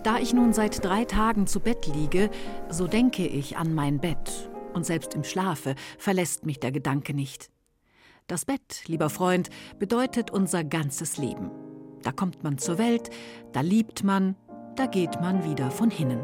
Da ich nun seit 3 Tagen zu Bett liege, so denke ich an mein Bett. Und selbst im Schlafe verlässt mich der Gedanke nicht. Das Bett, lieber Freund, bedeutet unser ganzes Leben. Da kommt man zur Welt, da liebt man, da geht man wieder von hinnen.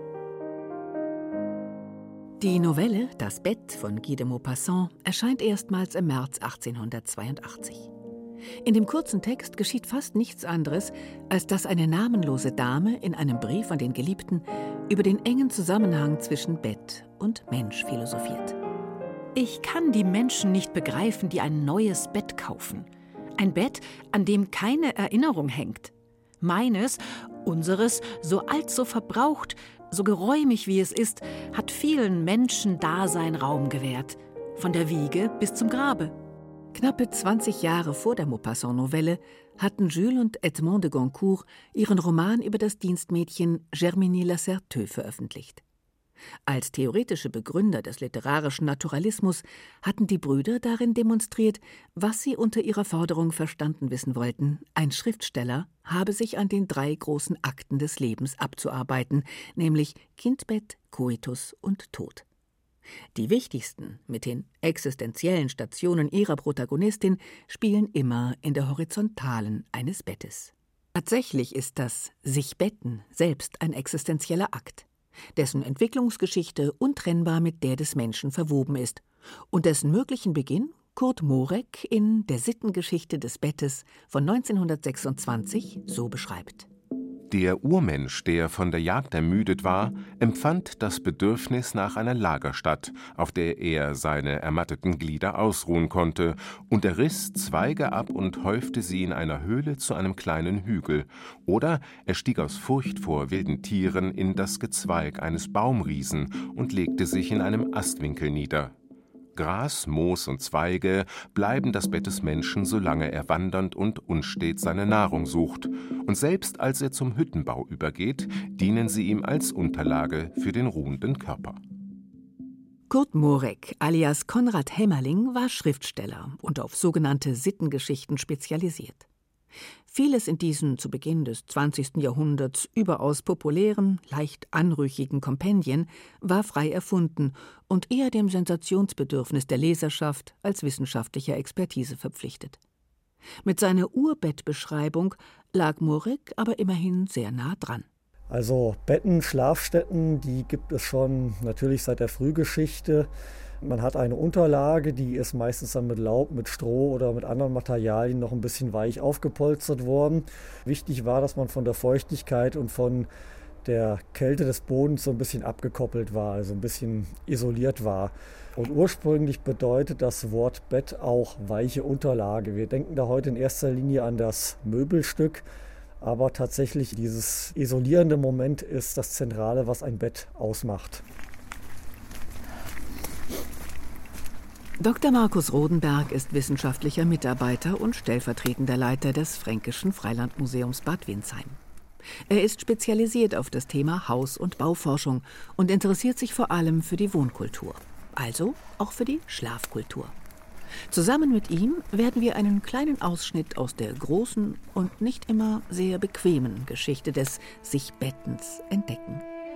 Die Novelle »Das Bett« von Guy de Maupassant erscheint erstmals im März 1882. In dem kurzen Text geschieht fast nichts anderes, als dass eine namenlose Dame in einem Brief an den Geliebten über den engen Zusammenhang zwischen Bett und Mensch philosophiert. Ich kann die Menschen nicht begreifen, die ein neues Bett kaufen. Ein Bett, an dem keine Erinnerung hängt. Meines, unseres, so alt, so verbraucht, so geräumig wie es ist, hat vielen Menschen Dasein Raum gewährt. Von der Wiege bis zum Grabe. Knappe 20 Jahre vor der Maupassant-Novelle hatten Jules und Edmond de Goncourt ihren Roman über das Dienstmädchen Germinie Lacerteux veröffentlicht. Als theoretische Begründer des literarischen Naturalismus hatten die Brüder darin demonstriert, was sie unter ihrer Forderung verstanden wissen wollten: Ein Schriftsteller habe sich an den 3 großen Akten des Lebens abzuarbeiten, nämlich Kindbett, Koitus und Tod. Die wichtigsten, mit den existenziellen Stationen ihrer Protagonistin, spielen immer in der Horizontalen eines Bettes. Tatsächlich ist das Sich-Betten selbst ein existenzieller Akt, dessen Entwicklungsgeschichte untrennbar mit der des Menschen verwoben ist und dessen möglichen Beginn Kurt Mohrek in Der Sittengeschichte des Bettes von 1926 so beschreibt. Der Urmensch, der von der Jagd ermüdet war, empfand das Bedürfnis nach einer Lagerstatt, auf der er seine ermatteten Glieder ausruhen konnte, und er riss Zweige ab und häufte sie in einer Höhle zu einem kleinen Hügel, oder er stieg aus Furcht vor wilden Tieren in das Gezweig eines Baumriesen und legte sich in einem Astwinkel nieder. Gras, Moos und Zweige bleiben das Bett des Menschen, solange er wandernd und unstet seine Nahrung sucht, und selbst als er zum Hüttenbau übergeht, dienen sie ihm als Unterlage für den ruhenden Körper. Kurt Mohrek alias Konrad Hämmerling war Schriftsteller und auf sogenannte Sittengeschichten spezialisiert. Vieles in diesen zu Beginn des 20. Jahrhunderts überaus populären, leicht anrüchigen Kompendien war frei erfunden und eher dem Sensationsbedürfnis der Leserschaft als wissenschaftlicher Expertise verpflichtet. Mit seiner Urbettbeschreibung lag Mohrek aber immerhin sehr nah dran. Also Betten, Schlafstätten, die gibt es schon natürlich seit der Frühgeschichte. Man hat eine Unterlage, die ist meistens dann mit Laub, mit Stroh oder mit anderen Materialien noch ein bisschen weich aufgepolstert worden. Wichtig war, dass man von der Feuchtigkeit und von der Kälte des Bodens so ein bisschen abgekoppelt war, also ein bisschen isoliert war. Und ursprünglich bedeutet das Wort Bett auch weiche Unterlage. Wir denken da heute in erster Linie an das Möbelstück, aber tatsächlich dieses isolierende Moment ist das Zentrale, was ein Bett ausmacht. Dr. Markus Rodenberg ist wissenschaftlicher Mitarbeiter und stellvertretender Leiter des Fränkischen Freilandmuseums Bad Windsheim. Er ist spezialisiert auf das Thema Haus- und Bauforschung und interessiert sich vor allem für die Wohnkultur, also auch für die Schlafkultur. Zusammen mit ihm werden wir einen kleinen Ausschnitt aus der großen und nicht immer sehr bequemen Geschichte des Sich-Bettens entdecken.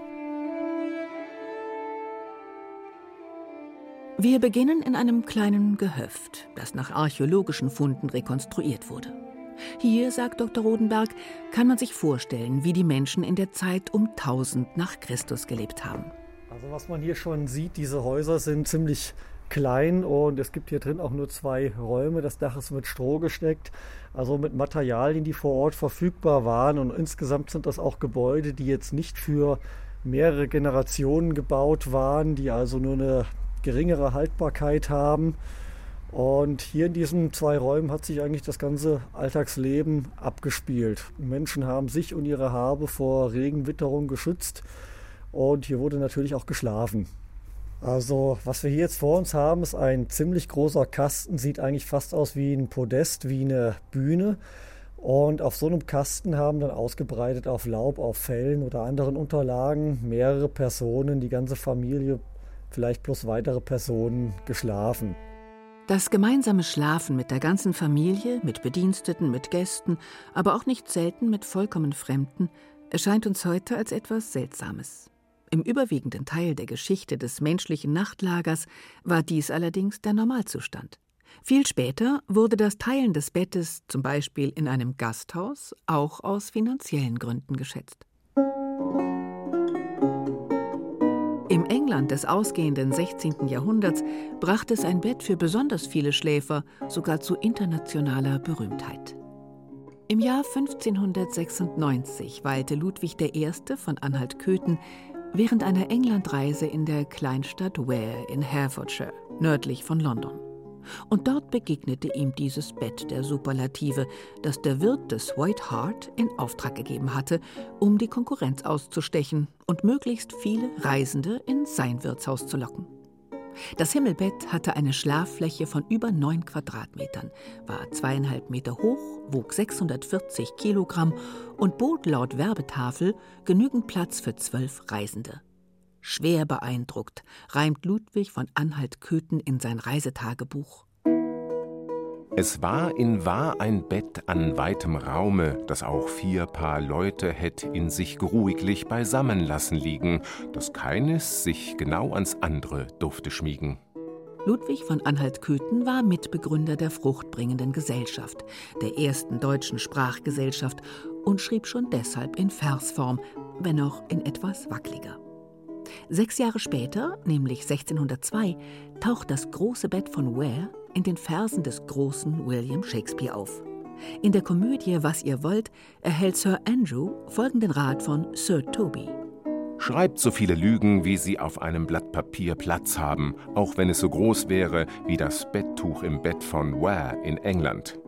Wir beginnen in einem kleinen Gehöft, das nach archäologischen Funden rekonstruiert wurde. Hier, sagt Dr. Rodenberg, kann man sich vorstellen, wie die Menschen in der Zeit um 1000 nach Christus gelebt haben. Also was man hier schon sieht, diese Häuser sind ziemlich klein und es gibt hier drin auch nur 2 Räume. Das Dach ist mit Stroh gesteckt, also mit Materialien, die vor Ort verfügbar waren. Und insgesamt sind das auch Gebäude, die jetzt nicht für mehrere Generationen gebaut waren, die also nur eine geringere Haltbarkeit haben. Und hier in diesen 2 Räumen hat sich eigentlich das ganze Alltagsleben abgespielt. Menschen haben sich und ihre Habe vor Regenwitterung geschützt und hier wurde natürlich auch geschlafen. Also was wir hier jetzt vor uns haben, ist ein ziemlich großer Kasten, sieht eigentlich fast aus wie ein Podest, wie eine Bühne. Und auf so einem Kasten haben dann ausgebreitet auf Laub, auf Fellen oder anderen Unterlagen mehrere Personen, die ganze Familie, vielleicht plus weitere Personen, geschlafen. Das gemeinsame Schlafen mit der ganzen Familie, mit Bediensteten, mit Gästen, aber auch nicht selten mit vollkommen Fremden, erscheint uns heute als etwas Seltsames. Im überwiegenden Teil der Geschichte des menschlichen Nachtlagers war dies allerdings der Normalzustand. Viel später wurde das Teilen des Bettes, zum Beispiel in einem Gasthaus, auch aus finanziellen Gründen geschätzt. Im England des ausgehenden 16. Jahrhunderts brachte es ein Bett für besonders viele Schläfer sogar zu internationaler Berühmtheit. Im Jahr 1596 weilte Ludwig I. von Anhalt-Köthen während einer Englandreise in der Kleinstadt Ware in Herefordshire, nördlich von London. Und dort begegnete ihm dieses Bett der Superlative, das der Wirt des White Hart in Auftrag gegeben hatte, um die Konkurrenz auszustechen und möglichst viele Reisende in sein Wirtshaus zu locken. Das Himmelbett hatte eine Schlaffläche von über 9 Quadratmetern, war 2,5 Meter hoch, wog 640 Kilogramm und bot laut Werbetafel genügend Platz für 12 Reisende. Schwer beeindruckt reimt Ludwig von Anhalt-Köthen in sein Reisetagebuch. Es war in wahr ein Bett an weitem Raume, das auch 4 Paar Leute hätt in sich geruhiglich beisammen lassen liegen, dass keines sich genau ans andere durfte schmiegen. Ludwig von Anhalt-Köthen war Mitbegründer der Fruchtbringenden Gesellschaft, der ersten deutschen Sprachgesellschaft, und schrieb schon deshalb in Versform, wenn auch in etwas wackeliger. 6 Jahre später, nämlich 1602, taucht das große Bett von Ware in den Versen des großen William Shakespeare auf. In der Komödie »Was ihr wollt« erhält Sir Andrew folgenden Rat von Sir Toby: Schreibt so viele Lügen, wie sie auf einem Blatt Papier Platz haben, auch wenn es so groß wäre wie das Betttuch im Bett von Ware in England.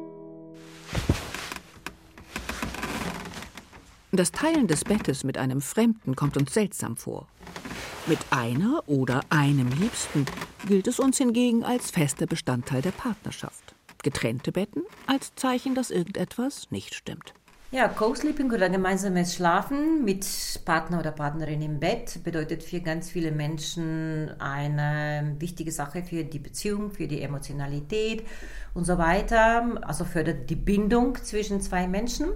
Das Teilen des Bettes mit einem Fremden kommt uns seltsam vor. Mit einer oder einem Liebsten gilt es uns hingegen als fester Bestandteil der Partnerschaft. Getrennte Betten als Zeichen, dass irgendetwas nicht stimmt. Ja, Co-Sleeping oder gemeinsames Schlafen mit Partner oder Partnerin im Bett bedeutet für ganz viele Menschen eine wichtige Sache für die Beziehung, für die Emotionalität und so weiter. Also fördert die Bindung zwischen 2 Menschen.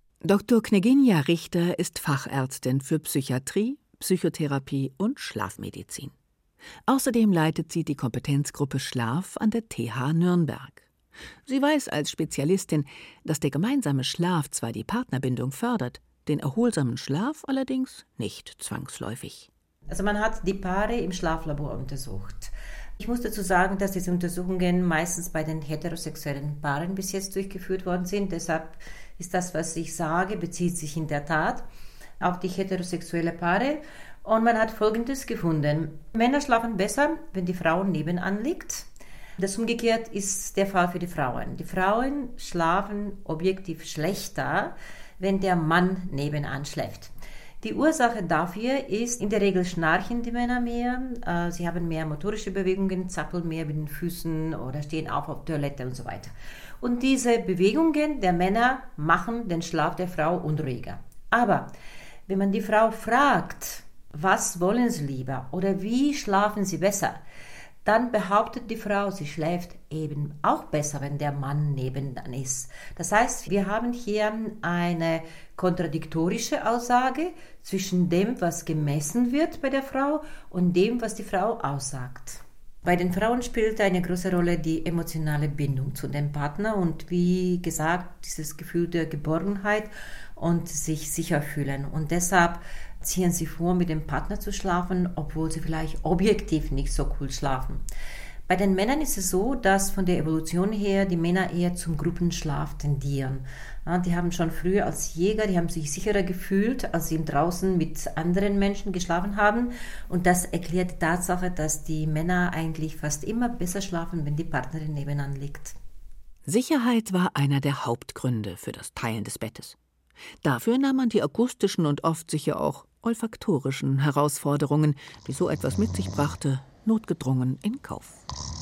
Dr. Kneginja Richter ist Fachärztin für Psychiatrie, Psychotherapie und Schlafmedizin. Außerdem leitet sie die Kompetenzgruppe Schlaf an der TH Nürnberg. Sie weiß als Spezialistin, dass der gemeinsame Schlaf zwar die Partnerbindung fördert, den erholsamen Schlaf allerdings nicht zwangsläufig. Also man hat die Paare im Schlaflabor untersucht. Ich muss dazu sagen, dass diese Untersuchungen meistens bei den heterosexuellen Paaren bis jetzt durchgeführt worden sind. Deshalb ist das, was ich sage, bezieht sich in der Tat auf die heterosexuelle Paare. Und man hat Folgendes gefunden. Männer schlafen besser, wenn die Frau nebenan liegt. Das umgekehrt ist der Fall für die Frauen. Die Frauen schlafen objektiv schlechter, wenn der Mann nebenan schläft. Die Ursache dafür ist, in der Regel schnarchen die Männer mehr, sie haben mehr motorische Bewegungen, zappeln mehr mit den Füßen oder stehen auf Toilette und so weiter. Und diese Bewegungen der Männer machen den Schlaf der Frau unruhiger. Aber wenn man die Frau fragt, was wollen sie lieber oder wie schlafen sie besser, dann behauptet die Frau, sie schläft eben auch besser, wenn der Mann nebenan ist. Das heißt, wir haben hier eine kontradiktorische Aussage zwischen dem, was gemessen wird bei der Frau und dem, was die Frau aussagt. Bei den Frauen spielt eine große Rolle die emotionale Bindung zu dem Partner und wie gesagt, dieses Gefühl der Geborgenheit und sich sicher fühlen. Und deshalb ziehen sie vor, mit dem Partner zu schlafen, obwohl sie vielleicht objektiv nicht so cool schlafen. Bei den Männern ist es so, dass von der Evolution her die Männer eher zum Gruppenschlaf tendieren. Ja, die haben schon früher als Jäger, die haben sich sicherer gefühlt, als sie draußen mit anderen Menschen geschlafen haben. Und das erklärt die Tatsache, dass die Männer eigentlich fast immer besser schlafen, wenn die Partnerin nebenan liegt. Sicherheit war einer der Hauptgründe für das Teilen des Bettes. Dafür nahm man die akustischen und oft sicher auch olfaktorischen Herausforderungen, die so etwas mit sich brachte, notgedrungen in Kauf.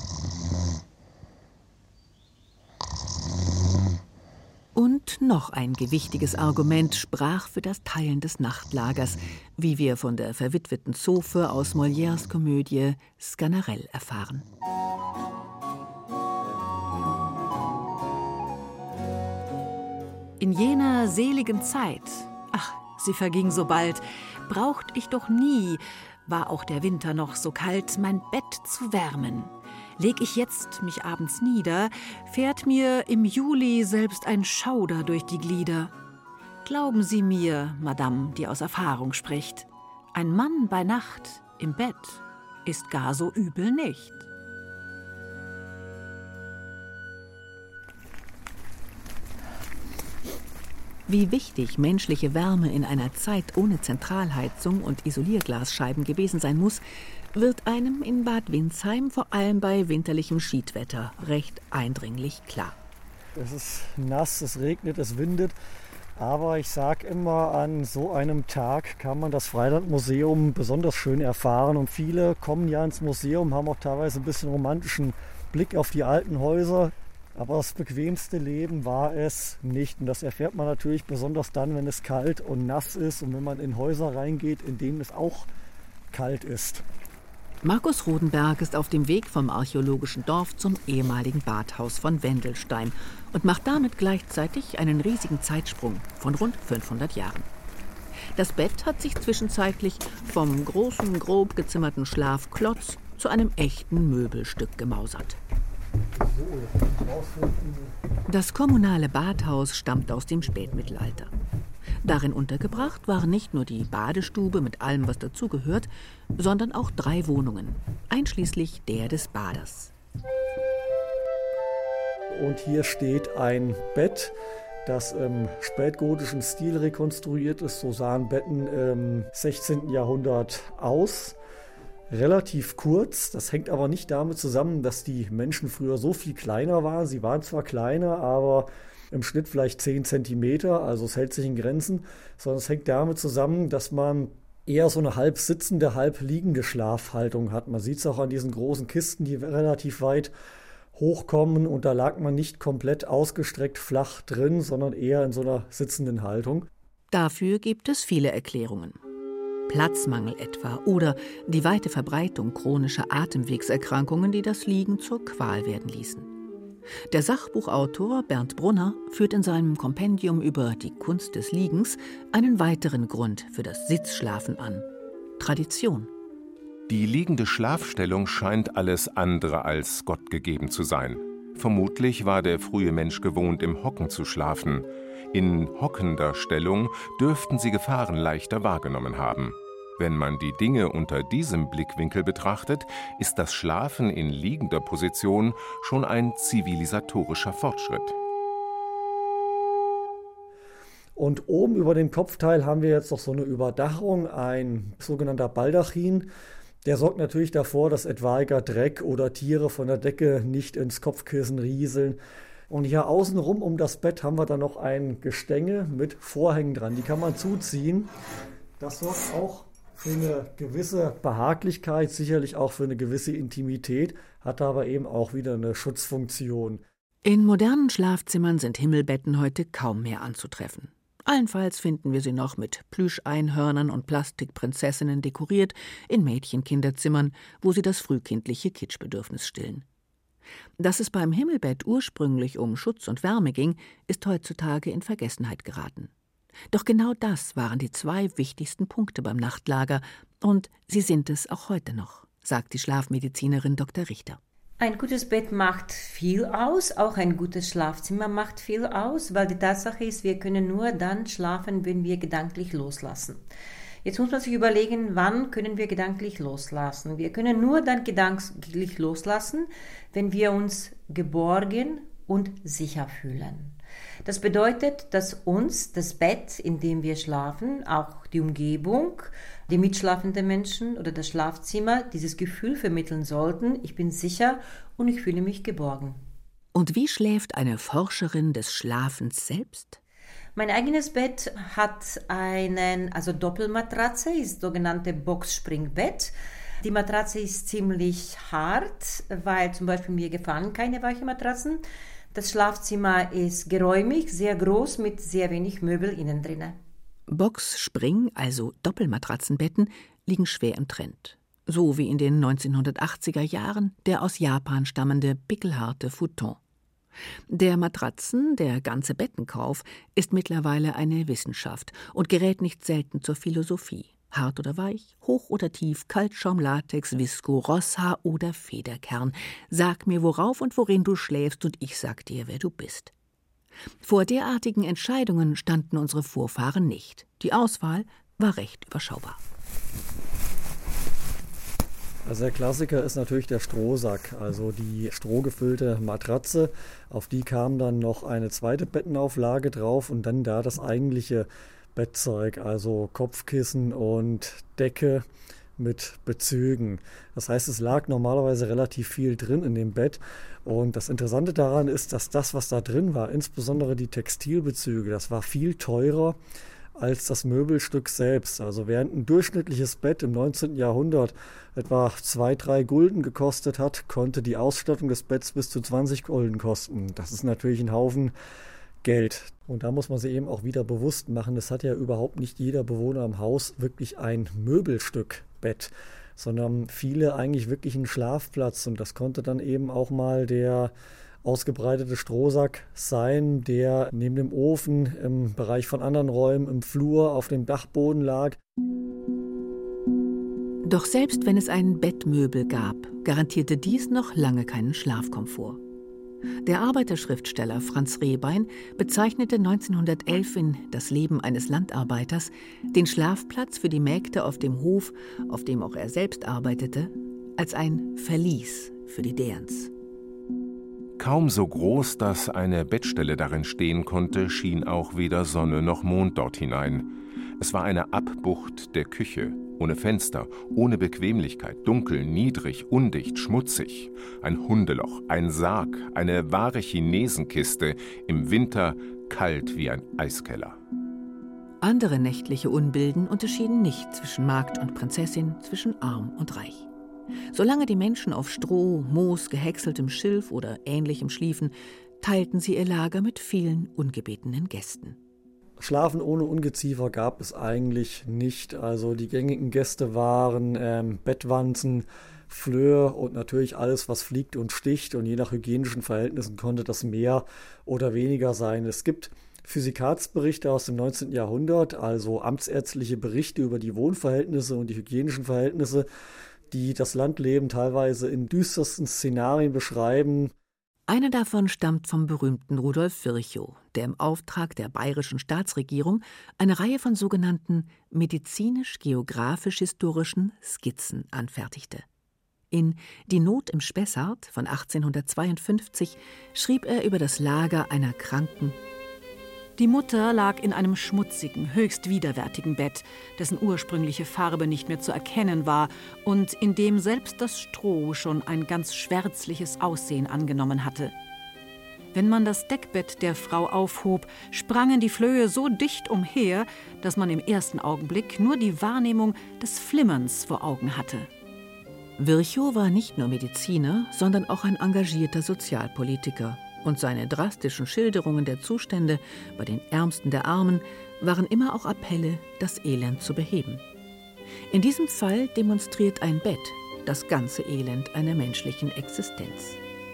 Und noch ein gewichtiges Argument sprach für das Teilen des Nachtlagers, wie wir von der verwitweten Zofe aus Molières Komödie Sganarelle erfahren. In jener seligen Zeit, ach, sie verging so bald. Braucht ich doch nie, war auch der Winter noch so kalt, mein Bett zu wärmen. Leg ich jetzt mich abends nieder, fährt mir im Juli selbst ein Schauder durch die Glieder. Glauben Sie mir, Madame, die aus Erfahrung spricht, ein Mann bei Nacht im Bett ist gar so übel nicht. Wie wichtig menschliche Wärme in einer Zeit ohne Zentralheizung und Isolierglasscheiben gewesen sein muss, wird einem in Bad Windsheim vor allem bei winterlichem Schiedwetter recht eindringlich klar. Es ist nass, es regnet, es windet. Aber ich sage immer, an so einem Tag kann man das Freilandmuseum besonders schön erfahren. Und viele kommen ja ins Museum, haben auch teilweise ein bisschen romantischen Blick auf die alten Häuser. Aber das bequemste Leben war es nicht. Und das erfährt man natürlich besonders dann, wenn es kalt und nass ist und wenn man in Häuser reingeht, in denen es auch kalt ist. Markus Rodenberg ist auf dem Weg vom archäologischen Dorf zum ehemaligen Badhaus von Wendelstein und macht damit gleichzeitig einen riesigen Zeitsprung von rund 500 Jahren. Das Bett hat sich zwischenzeitlich vom großen, grob gezimmerten Schlafklotz zu einem echten Möbelstück gemausert. Das kommunale Badhaus stammt aus dem Spätmittelalter. Darin untergebracht waren nicht nur die Badestube mit allem, was dazugehört, sondern auch 3 Wohnungen, einschließlich der des Baders. Und hier steht ein Bett, das im spätgotischen Stil rekonstruiert ist. So sahen Betten im 16. Jahrhundert aus. Relativ kurz, das hängt aber nicht damit zusammen, dass die Menschen früher so viel kleiner waren. Sie waren zwar kleiner, aber im Schnitt vielleicht 10 Zentimeter, also es hält sich in Grenzen, sondern es hängt damit zusammen, dass man eher so eine halb sitzende, halb liegende Schlafhaltung hat. Man sieht es auch an diesen großen Kisten, die relativ weit hochkommen, und da lag man nicht komplett ausgestreckt flach drin, sondern eher in so einer sitzenden Haltung. Dafür gibt es viele Erklärungen. Platzmangel etwa oder die weite Verbreitung chronischer Atemwegserkrankungen, die das Liegen zur Qual werden ließen. Der Sachbuchautor Bernd Brunner führt in seinem Kompendium über die Kunst des Liegens einen weiteren Grund für das Sitzschlafen an: Tradition. Die liegende Schlafstellung scheint alles andere als Gott gegeben zu sein. Vermutlich war der frühe Mensch gewohnt, im Hocken zu schlafen. In hockender Stellung dürften sie Gefahren leichter wahrgenommen haben. Wenn man die Dinge unter diesem Blickwinkel betrachtet, ist das Schlafen in liegender Position schon ein zivilisatorischer Fortschritt. Und oben über dem Kopfteil haben wir jetzt noch so eine Überdachung, ein sogenannter Baldachin. Der sorgt natürlich davor, dass etwaiger Dreck oder Tiere von der Decke nicht ins Kopfkissen rieseln. Und hier außenrum um das Bett haben wir dann noch ein Gestänge mit Vorhängen dran. Die kann man zuziehen. Das sorgt auch für eine gewisse Behaglichkeit, sicherlich auch für eine gewisse Intimität, hat aber eben auch wieder eine Schutzfunktion. In modernen Schlafzimmern sind Himmelbetten heute kaum mehr anzutreffen. Allenfalls finden wir sie noch mit Plüscheinhörnern und Plastikprinzessinnen dekoriert in Mädchenkinderzimmern, wo sie das frühkindliche Kitschbedürfnis stillen. Dass es beim Himmelbett ursprünglich um Schutz und Wärme ging, ist heutzutage in Vergessenheit geraten. Doch genau das waren die 2 wichtigsten Punkte beim Nachtlager, und sie sind es auch heute noch, sagt die Schlafmedizinerin Dr. Richter. Ein gutes Bett macht viel aus, auch ein gutes Schlafzimmer macht viel aus, weil die Tatsache ist, wir können nur dann schlafen, wenn wir gedanklich loslassen. Jetzt muss man sich überlegen, wann können wir gedanklich loslassen. Wir können nur dann gedanklich loslassen, wenn wir uns geborgen und sicher fühlen. Das bedeutet, dass uns das Bett, in dem wir schlafen, auch die Umgebung, die mitschlafenden Menschen oder das Schlafzimmer dieses Gefühl vermitteln sollten: Ich bin sicher und ich fühle mich geborgen. Und wie schläft eine Forscherin des Schlafens selbst? Mein eigenes Bett hat Doppelmatratze, ist sogenannte Boxspringbett. Die Matratze ist ziemlich hart, weil zum Beispiel mir gefallen keine weichen Matratzen. Das Schlafzimmer ist geräumig, sehr groß, mit sehr wenig Möbel innen drin. Box-Spring, also Doppelmatratzenbetten, liegen schwer im Trend. So wie in den 1980er Jahren der aus Japan stammende pickelharte Futon. Der Matratzen, der ganze Bettenkauf, ist mittlerweile eine Wissenschaft und gerät nicht selten zur Philosophie. Hart oder weich, hoch oder tief, Kaltschaum, Latex, Visko, Rosshaar oder Federkern. Sag mir, worauf und worin du schläfst, und ich sag dir, wer du bist. Vor derartigen Entscheidungen standen unsere Vorfahren nicht. Die Auswahl war recht überschaubar. Also der Klassiker ist natürlich der Strohsack, also die strohgefüllte Matratze. Auf die kam dann noch eine zweite Bettenauflage drauf und dann da das eigentliche Bettzeug, also Kopfkissen und Decke mit Bezügen. Das heißt, es lag normalerweise relativ viel drin in dem Bett. Und das Interessante daran ist, dass das, was da drin war, insbesondere die Textilbezüge, das war viel teurer als das Möbelstück selbst. Also während ein durchschnittliches Bett im 19. Jahrhundert etwa 2-3 Gulden gekostet hat, konnte die Ausstattung des Betts bis zu 20 Gulden kosten. Das ist natürlich ein Haufen Geld. Und da muss man sich eben auch wieder bewusst machen, es hat ja überhaupt nicht jeder Bewohner im Haus wirklich ein Möbelstück Bett, sondern viele eigentlich wirklich einen Schlafplatz. Und das konnte dann eben auch mal der ausgebreitete Strohsack sein, der neben dem Ofen im Bereich von anderen Räumen im Flur auf dem Dachboden lag. Doch selbst wenn es ein Bettmöbel gab, garantierte dies noch lange keinen Schlafkomfort. Der Arbeiterschriftsteller Franz Rehbein bezeichnete 1911 in »Das Leben eines Landarbeiters« den Schlafplatz für die Mägde auf dem Hof, auf dem auch er selbst arbeitete, als ein Verlies für die Derns. Kaum so groß, dass eine Bettstelle darin stehen konnte, schien auch weder Sonne noch Mond dort hinein. Es war eine Abbucht der Küche, ohne Fenster, ohne Bequemlichkeit, dunkel, niedrig, undicht, schmutzig. Ein Hundeloch, ein Sarg, eine wahre Chinesenkiste, im Winter kalt wie ein Eiskeller. Andere nächtliche Unbilden unterschieden nicht zwischen Magd und Prinzessin, zwischen arm und reich. Solange die Menschen auf Stroh, Moos, gehäckseltem Schilf oder Ähnlichem schliefen, teilten sie ihr Lager mit vielen ungebetenen Gästen. Schlafen ohne Ungeziefer gab es eigentlich nicht. Also die gängigen Gäste waren Bettwanzen, Flöhe und natürlich alles, was fliegt und sticht. Und je nach hygienischen Verhältnissen konnte das mehr oder weniger sein. Es gibt Physikatsberichte aus dem 19. Jahrhundert, also amtsärztliche Berichte über die Wohnverhältnisse und die hygienischen Verhältnisse, die das Landleben teilweise in düstersten Szenarien beschreiben. Einer davon stammt vom berühmten Rudolf Virchow, der im Auftrag der bayerischen Staatsregierung eine Reihe von sogenannten medizinisch-geographisch-historischen Skizzen anfertigte. In »Die Not im Spessart« von 1852 schrieb er über das Lager einer Kranken: Die Mutter lag in einem schmutzigen, höchst widerwärtigen Bett, dessen ursprüngliche Farbe nicht mehr zu erkennen war und in dem selbst das Stroh schon ein ganz schwärzliches Aussehen angenommen hatte. Wenn man das Deckbett der Frau aufhob, sprangen die Flöhe so dicht umher, dass man im ersten Augenblick nur die Wahrnehmung des Flimmerns vor Augen hatte. Virchow war nicht nur Mediziner, sondern auch ein engagierter Sozialpolitiker. Und seine drastischen Schilderungen der Zustände bei den Ärmsten der Armen waren immer auch Appelle, das Elend zu beheben. In diesem Fall demonstriert ein Bett das ganze Elend einer menschlichen Existenz.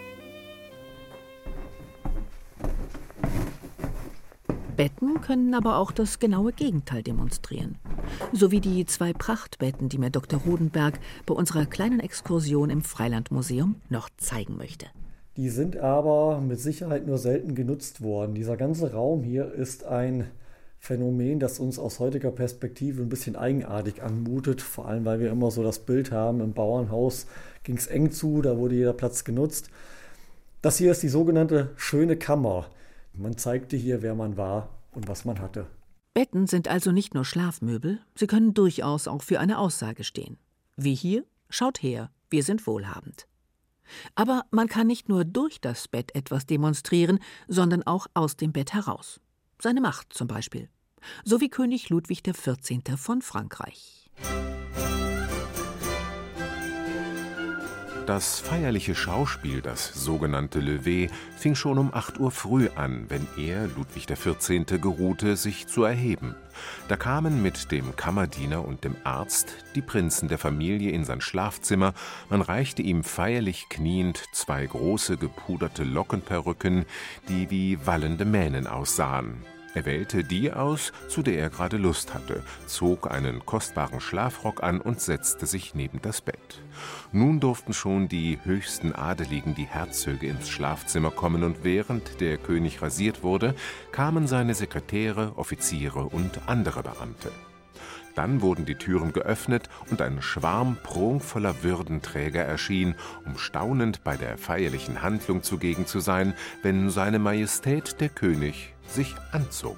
Betten können aber auch das genaue Gegenteil demonstrieren. So wie die 2 Prachtbetten, die mir Dr. Rodenberg bei unserer kleinen Exkursion im Freilandmuseum noch zeigen möchte. Die sind aber mit Sicherheit nur selten genutzt worden. Dieser ganze Raum hier ist ein Phänomen, das uns aus heutiger Perspektive ein bisschen eigenartig anmutet. Vor allem, weil wir immer so das Bild haben, im Bauernhaus ging es eng zu, da wurde jeder Platz genutzt. Das hier ist die sogenannte schöne Kammer. Man zeigte hier, wer man war und was man hatte. Betten sind also nicht nur Schlafmöbel, sie können durchaus auch für eine Aussage stehen. Wie hier: Schaut her, wir sind wohlhabend. Aber man kann nicht nur durch das Bett etwas demonstrieren, sondern auch aus dem Bett heraus. Seine Macht zum Beispiel. So wie König Ludwig XIV. Von Frankreich. Das feierliche Schauspiel, das sogenannte Lever, fing schon um 8 Uhr früh an, wenn er, Ludwig XIV., geruhte, sich zu erheben. Da kamen mit dem Kammerdiener und dem Arzt die Prinzen der Familie in sein Schlafzimmer, man reichte ihm feierlich kniend 2 große gepuderte Lockenperücken, die wie wallende Mähnen aussahen. Er wählte die aus, zu der er gerade Lust hatte, zog einen kostbaren Schlafrock an und setzte sich neben das Bett. Nun durften schon die höchsten Adeligen, die Herzöge, ins Schlafzimmer kommen, und während der König rasiert wurde, kamen seine Sekretäre, Offiziere und andere Beamte. Dann wurden die Türen geöffnet und ein Schwarm prunkvoller Würdenträger erschien, um staunend bei der feierlichen Handlung zugegen zu sein, wenn seine Majestät der König sich anzog.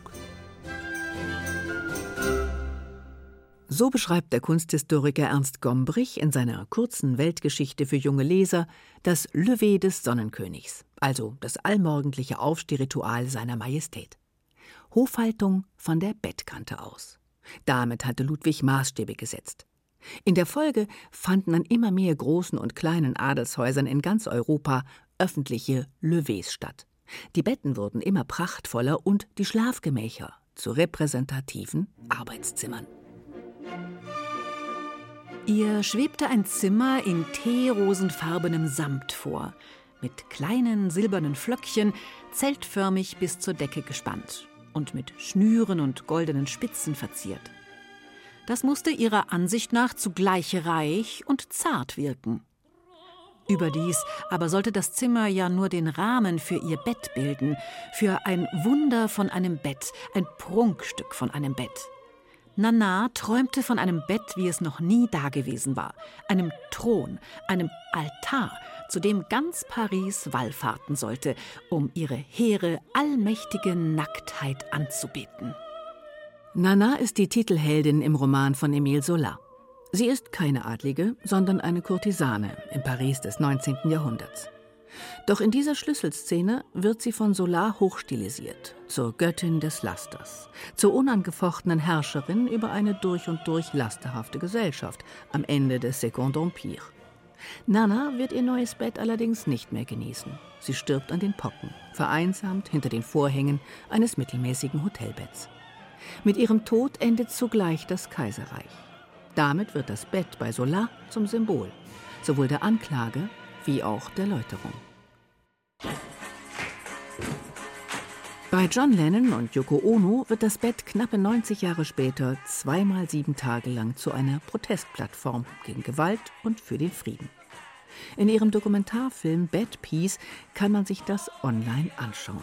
So beschreibt der Kunsthistoriker Ernst Gombrich in seiner kurzen Weltgeschichte für junge Leser das Lever des Sonnenkönigs, also das allmorgendliche Aufstehritual seiner Majestät. Hofhaltung von der Bettkante aus. Damit hatte Ludwig Maßstäbe gesetzt. In der Folge fanden an immer mehr großen und kleinen Adelshäusern in ganz Europa öffentliche Levers statt. Die Betten wurden immer prachtvoller und die Schlafgemächer zu repräsentativen Arbeitszimmern. Ihr schwebte ein Zimmer in teerosenfarbenem Samt vor, mit kleinen silbernen Flöckchen, zeltförmig bis zur Decke gespannt und mit Schnüren und goldenen Spitzen verziert. Das musste ihrer Ansicht nach zugleich reich und zart wirken. Überdies aber sollte das Zimmer ja nur den Rahmen für ihr Bett bilden, für ein Wunder von einem Bett, ein Prunkstück von einem Bett. Nana träumte von einem Bett, wie es noch nie dagewesen war, einem Thron, einem Altar, zu dem ganz Paris wallfahrten sollte, um ihre hehre, allmächtige Nacktheit anzubeten. Nana ist die Titelheldin im Roman von Émile Zola. Sie ist keine Adlige, sondern eine Kurtisane im Paris des 19. Jahrhunderts. Doch in dieser Schlüsselszene wird sie von Zola hochstilisiert, zur Göttin des Lasters, zur unangefochtenen Herrscherin über eine durch und durch lasterhafte Gesellschaft am Ende des Second Empire. Nana wird ihr neues Bett allerdings nicht mehr genießen. Sie stirbt an den Pocken, vereinsamt hinter den Vorhängen eines mittelmäßigen Hotelbetts. Mit ihrem Tod endet zugleich das Kaiserreich. Damit wird das Bett bei Zola zum Symbol, sowohl der Anklage wie auch der Läuterung. Bei John Lennon und Yoko Ono wird das Bett knappe 90 Jahre später 2x 7 Tage lang zu einer Protestplattform gegen Gewalt und für den Frieden. In ihrem Dokumentarfilm Bed Peace kann man sich das online anschauen.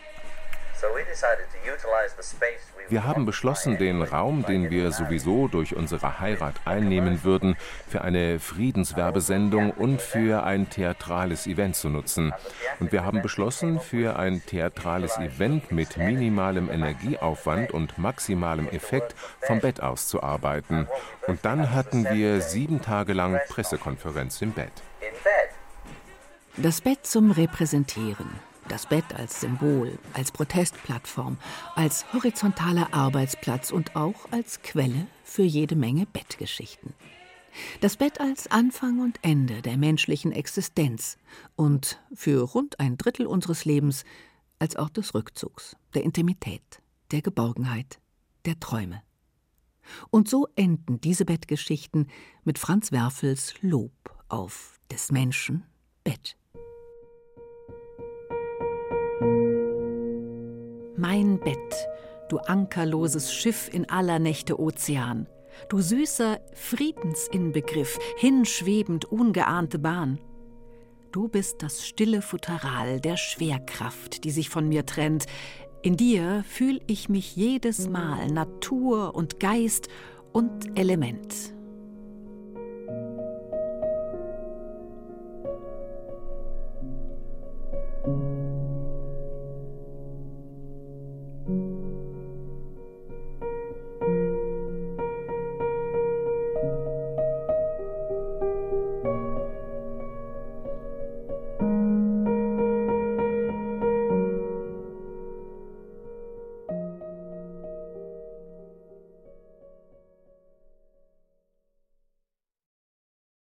Wir haben beschlossen, den Raum, den wir sowieso durch unsere Heirat einnehmen würden, für eine Friedenswerbesendung und für ein theatrales Event zu nutzen. Und wir haben beschlossen, für ein theatrales Event mit minimalem Energieaufwand und maximalem Effekt vom Bett aus zu arbeiten. Und dann hatten wir 7 Tage lang Pressekonferenz im Bett. Das Bett zum Repräsentieren. Das Bett als Symbol, als Protestplattform, als horizontaler Arbeitsplatz und auch als Quelle für jede Menge Bettgeschichten. Das Bett als Anfang und Ende der menschlichen Existenz und für rund 1/3 unseres Lebens als Ort des Rückzugs, der Intimität, der Geborgenheit, der Träume. Und so enden diese Bettgeschichten mit Franz Werfels Lob auf des Menschen Bett. Mein Bett, du ankerloses Schiff in aller Nächte Ozean, du süßer Friedensinbegriff, hinschwebend ungeahnte Bahn. Du bist das stille Futteral der Schwerkraft, die sich von mir trennt. In dir fühl ich mich jedes Mal Natur und Geist und Element.